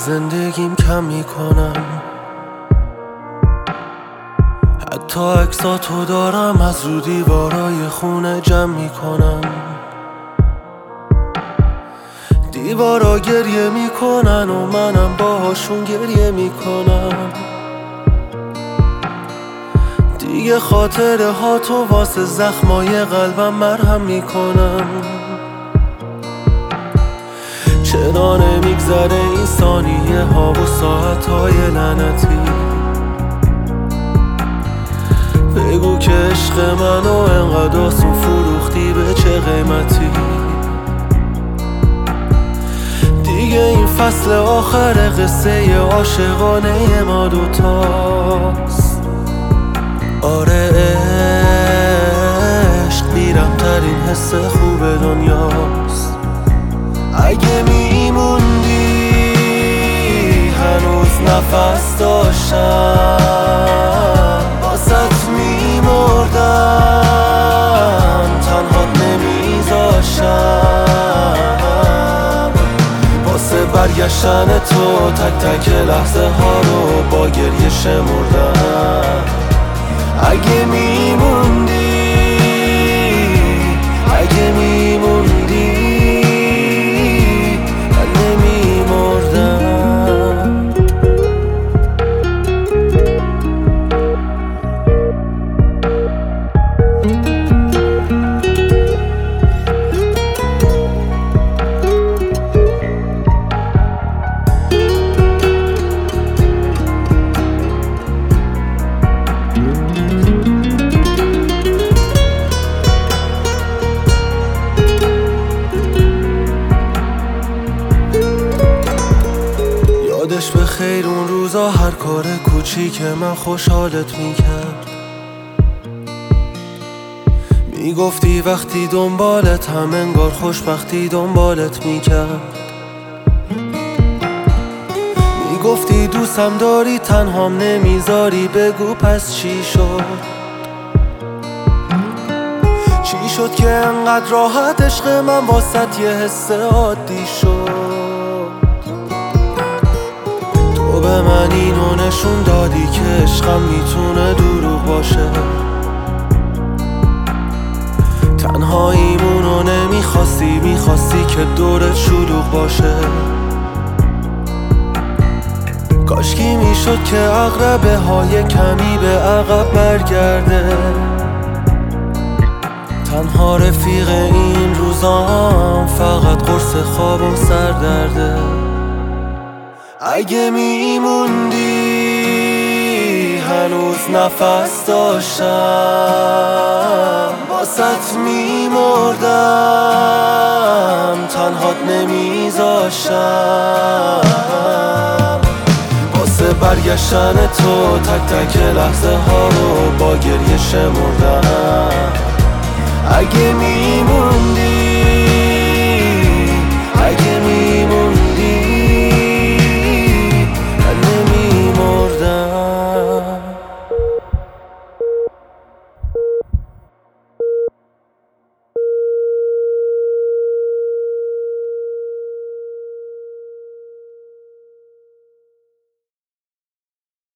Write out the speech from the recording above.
زندگیم کم میکنم، حتی عکساتو دارم از رو دیوارای خونه جمع میکنم. دیوارا گریه میکنن و منم باهاشون گریه میکنم. دیگه خاطره ها تو واسه زخمای قلبم مرهم میکنم. چرا نمیگذره این ثانیه ها و ساعت های لعنتی؟ بگو که عشق منو انقدر آسون فروختی، به چه قیمتی؟ دیگه این فصل آخر قصه عاشقانه ما دوتاست. آره عشق بیرم ترین حس خوب دنیاست. اگه میموندی هنوز نفس داشتم، باست میمردم تنهات نمیذاشتم. واسه برگشتن تو تک تک لحظه ها رو با گریه شمردم. اگه میموندی، اگه میموندی من نمیمردم. یادش به خیر اون روزا هر کار کوچیک من خوشحالت میکرد. میگفتی وقتی دنبالت هم انگار خوشبختی دنبالت میکرد. میگفتی دوستم داری تنهام نمیذاری، بگو پس چی شد؟ چی شد که انقدر راحت عشق من واسط یه حس عادی شد؟ تو به من اینو نشون دادی که عشقم میتونه دروغ باشه. تنهاییمونو نمیخواستی، میخواستی که دورت شلوغ باشه. کاشکی میشد که عقربه های کمی به عقب برگرده. تنها رفیق این روزام فقط قرص خواب و سردرده. اگه میموندی هنوز نفس داشتم، باست میمردم تنهات نمیذاشتم. واسه برگشتن تو تک تک لحظه ها رو با گریه شمردم. اگه میموندی